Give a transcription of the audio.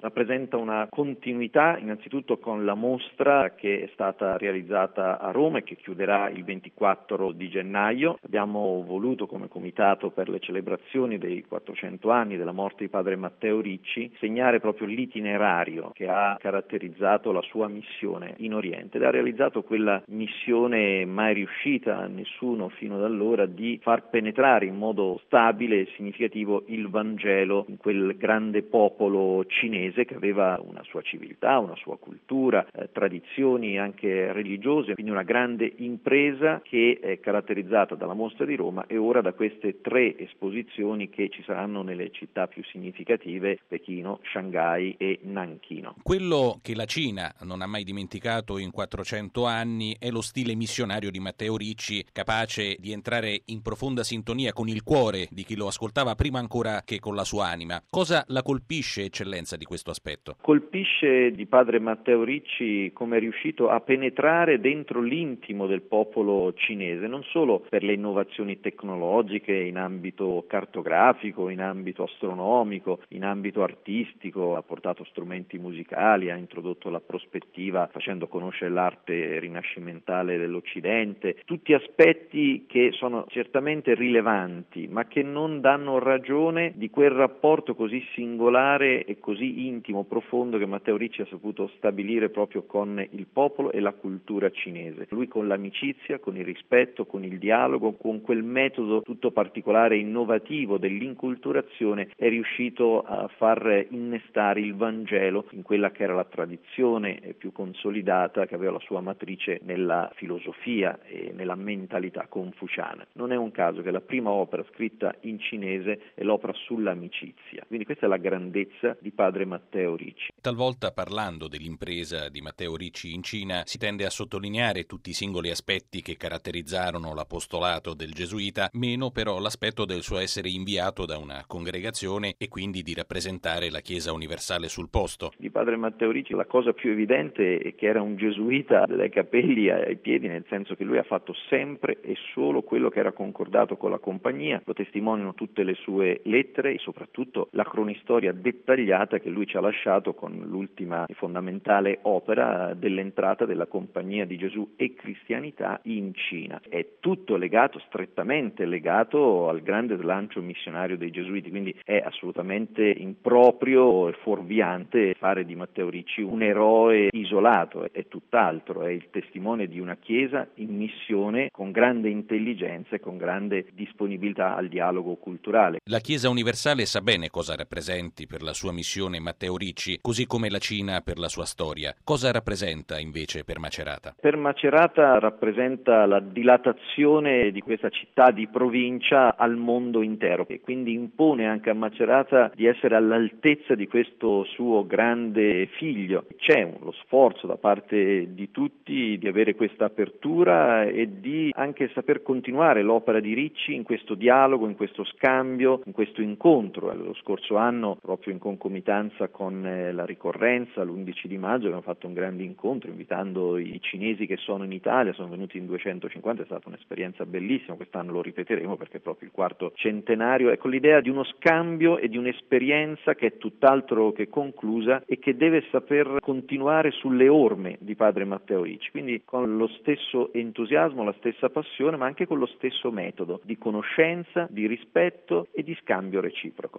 Rappresenta una continuità innanzitutto con la mostra che è stata realizzata a Roma e che chiuderà il 24 di gennaio. Abbiamo voluto come comitato per le celebrazioni dei 400 anni della morte di padre Matteo Ricci segnare proprio l'itinerario che ha caratterizzato la sua missione in Oriente ed ha realizzato quella missione mai riuscita a nessuno fino ad allora di far penetrare in modo stabile e significativo il Vangelo in quel grande popolo cinese che aveva una sua civiltà, una sua cultura, tradizioni anche religiose, quindi una grande impresa che è caratterizzata dalla Mostra di Roma e ora da queste 3 esposizioni che ci saranno nelle città più significative, Pechino, Shanghai e Nanchino. Quello che la Cina non ha mai dimenticato in 400 anni è lo stile missionario di Matteo Ricci, capace di entrare in profonda sintonia con il cuore di chi lo ascoltava prima ancora che con la sua anima. Cosa la colpisce, eccellenza, di questo aspetto? Colpisce di padre Matteo Ricci come è riuscito a penetrare dentro l'intimo del popolo cinese, non solo per le innovazioni tecnologiche in ambito cartografico, in ambito astronomico, in ambito artistico, ha portato strumenti musicali, ha introdotto la prospettiva facendo conoscere l'arte rinascimentale dell'Occidente, tutti aspetti che sono certamente rilevanti, ma che non danno ragione di quel rapporto così singolare e così intimo, profondo che Matteo Ricci ha saputo stabilire proprio con il popolo e la cultura cinese. Lui con l'amicizia, con il rispetto, con il dialogo, con quel metodo tutto particolare e innovativo dell'inculturazione è riuscito a far innestare il Vangelo in quella che era la tradizione più consolidata che aveva la sua matrice nella filosofia e nella mentalità confuciana. Non è un caso che la prima opera scritta in cinese è l'opera sull'amicizia. Quindi questa è la grandezza di padre Matteo Ricci. Talvolta, parlando dell'impresa di Matteo Ricci in Cina, si tende a sottolineare tutti i singoli aspetti che caratterizzarono l'apostolato del gesuita, meno però l'aspetto del suo essere inviato da una congregazione e quindi di rappresentare la Chiesa universale sul posto. Di padre Matteo Ricci la cosa più evidente è che era un gesuita dai capelli ai piedi, nel senso che lui ha fatto sempre e solo quello che era concordato con la compagnia, lo testimoniano tutte le sue lettere e soprattutto la cronistoria dettagliata che lui ci ha lasciato con l'ultima e fondamentale opera dell'entrata della Compagnia di Gesù e Cristianità in Cina. È tutto legato, strettamente legato al grande slancio missionario dei Gesuiti, quindi è assolutamente improprio e fuorviante fare di Matteo Ricci un eroe isolato, è tutt'altro, è il testimone di una Chiesa in missione con grande intelligenza e con grande disponibilità al dialogo culturale. La Chiesa universale sa bene cosa rappresenti per la sua missione Matteo Ricci, così come la Cina per la sua storia. Cosa rappresenta invece per Macerata? Per Macerata rappresenta la dilatazione di questa città di provincia al mondo intero e quindi impone anche a Macerata di essere all'altezza di questo suo grande figlio. C'è lo sforzo da parte di tutti di avere questa apertura e di anche saper continuare l'opera di Ricci in questo dialogo, in questo scambio, in questo incontro. Lo scorso anno, proprio in concomitanza con la ricorrenza, l'11 di maggio, abbiamo fatto un grande incontro invitando i cinesi che sono in Italia, sono venuti in 250, è stata un'esperienza bellissima, quest'anno lo ripeteremo perché è proprio il 4° centenario, ecco l'idea di uno scambio e di un'esperienza che è tutt'altro che conclusa e che deve saper continuare sulle orme di padre Matteo Ricci, quindi con lo stesso entusiasmo, la stessa passione, ma anche con lo stesso metodo di conoscenza, di rispetto e di scambio reciproco.